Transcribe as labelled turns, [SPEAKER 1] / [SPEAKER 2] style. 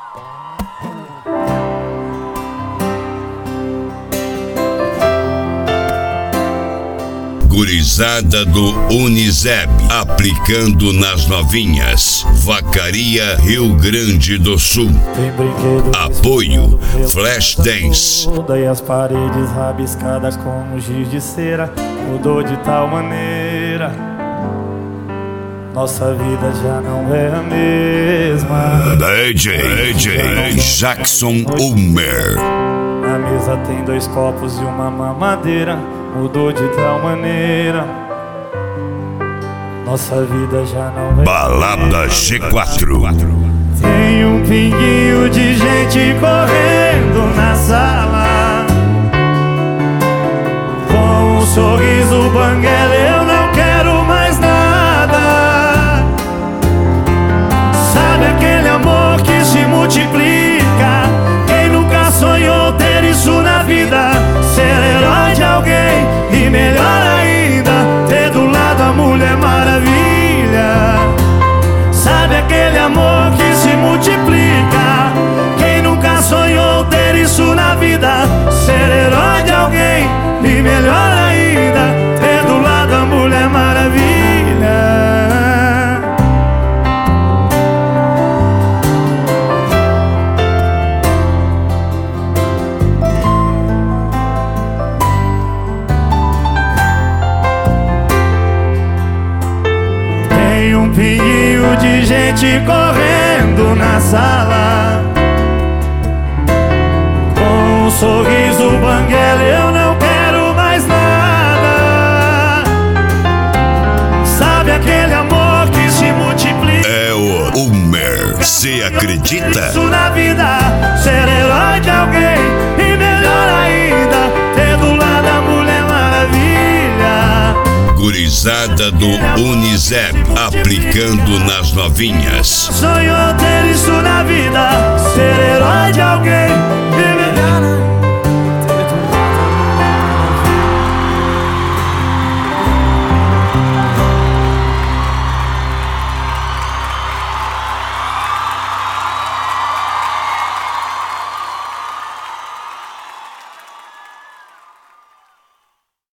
[SPEAKER 1] Gurizada do Uniseb, aplicando nas novinhas. Vacaria, Rio Grande do Sul. Apoio Flashdance.
[SPEAKER 2] E as paredes rabiscadas com giz de cera mudou de tal maneira, nossa vida já não é a mesma.
[SPEAKER 1] DJ Jackson Ulmer.
[SPEAKER 2] Na mesa tem 2 copos e uma mamadeira, mudou de tal maneira, nossa vida já não é.
[SPEAKER 1] Balada G4.
[SPEAKER 2] Tem um pinguinho de gente correndo na sala, com um sorriso banguela, eu não quero mais nada. Sabe aquele amor que se multiplica? Quem nunca sonhou ter isso na vida? Ser herói de alguém e melhor ainda, ter do lado a Mulher Maravilha. Sabe aquele amor que se multiplica? Quem nunca sonhou ter isso na vida? Ser herói de alguém e melhor ainda, ter do lado a Mulher Maravilha. Tem um pinguinho de gente correndo na sala, com um sorriso banguela, eu não quero mais nada. Sabe aquele amor que se multiplica?
[SPEAKER 1] É o Ulmer. Cê acredita?
[SPEAKER 2] Isso na vida, ser herói de alguém e melhor ainda, ter do lado a Mulher Maravilha.
[SPEAKER 1] Gurizada do Uniseb, aplicando nas novinhas.
[SPEAKER 2] Sonhou ter isso na vida, ser herói de alguém